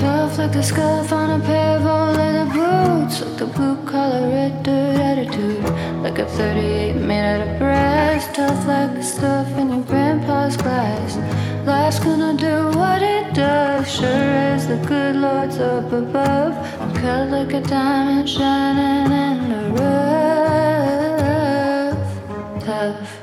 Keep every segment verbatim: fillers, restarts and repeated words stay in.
Tough like the scuff on a pair of old leather boots, like the blue collar red dirt attitude, like a thirty-eight made out of brass. Tough like the stuff in your grandpa's glass. Life's gonna do what it does, sure as the good Lord's up above. I'm cut like a diamond shining in the rough. Tough.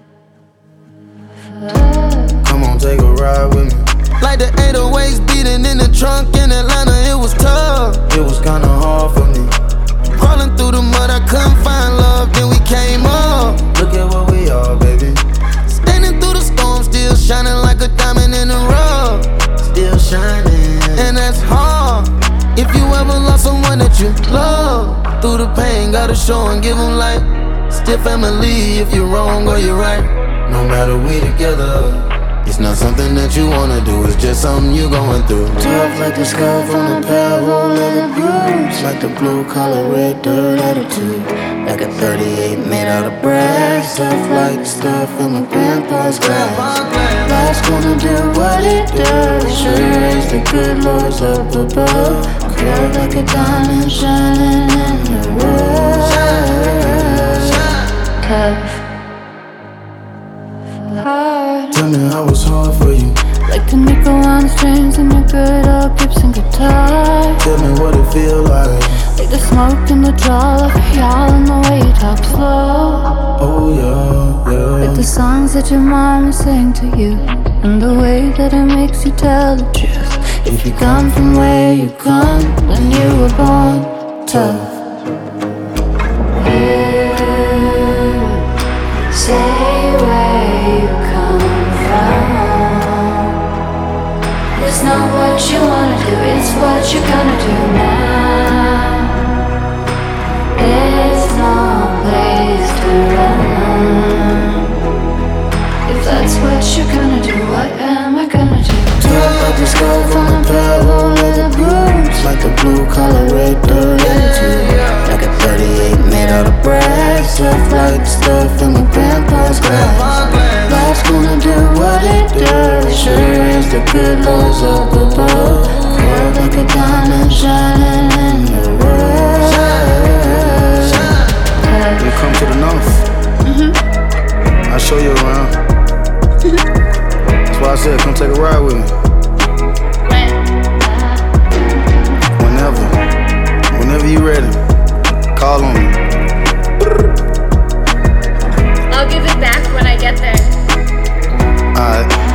Come on, take a ride with me. Like the eight oh eights beating in the trunk in Atlanta, it was tough. It was kinda hard for me. Crawling through the mud, I couldn't find love, then we came up. Look at what we are, baby. Standing through the storm, still shining like a diamond in the rough. Still shining. And that's hard. If you ever lost someone that you love, through the pain, gotta show and give them light. Still family if you're wrong or you're right. No matter we together, it's not something that you wanna do, it's just something you going through. tough like the scuff on a pair of old leather boots, like the blue collar red dirt attitude, like a thirty-eight made out of brass. Tough like stuff in my grandpa's glass. Life's gonna do what it does, sure as the good Lord's up above. Curved like a diamond shining in the rough. Tough. Hard. Tell me how it's hard for you. Like the nickel on the strings in your good old Gibson guitar. Tell me what it feel like. Like the smoke in the draw of y'all and the way you talk slow. Oh yeah, yeah. Like the songs that your mama sang to you, and the way that it makes you tell the truth. If you come from where you come, then you were born tough. You say where you come from. It's not what you wanna do, it's what you're gonna do now. There's no place to run. If that's what you're gonna do, what am I gonna do? Tough like the scuff on a pair of old leather boots, like the blue collar red dirt attitude, like a thirty-eight made out of brass. Tough like stuff in my grandpa's glass. Life's gonna do what it does, sure as the good Lord's up above. Curved like a diamond shining in the rough. You come to the north, Mm-hmm. I'll show you around. That's why I said come take a ride with me. Whenever, whenever you ready, call on me. I'll give it back when I get there. Alright.